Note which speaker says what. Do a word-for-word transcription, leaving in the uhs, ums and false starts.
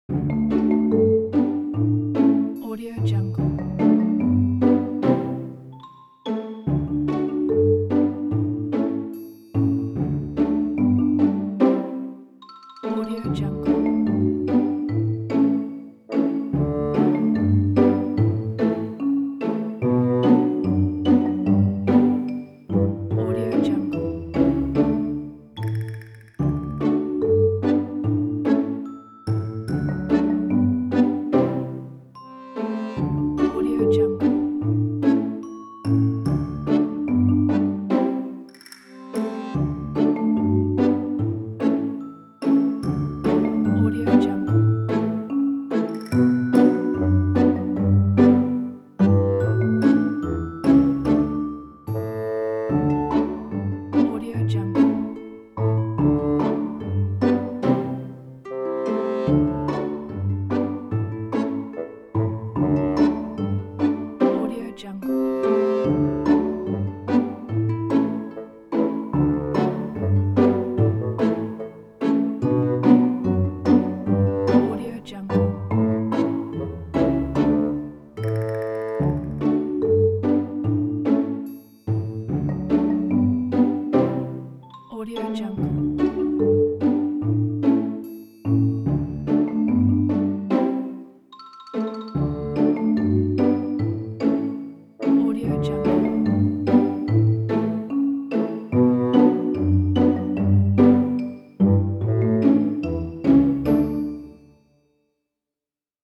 Speaker 1: Audio Jungle. Audio Jungle. Audio Jungle. Audio Jungle. Audio Jungle. Audio Jungle. Audio Jungle. Audio Jungle. Audio Jungle.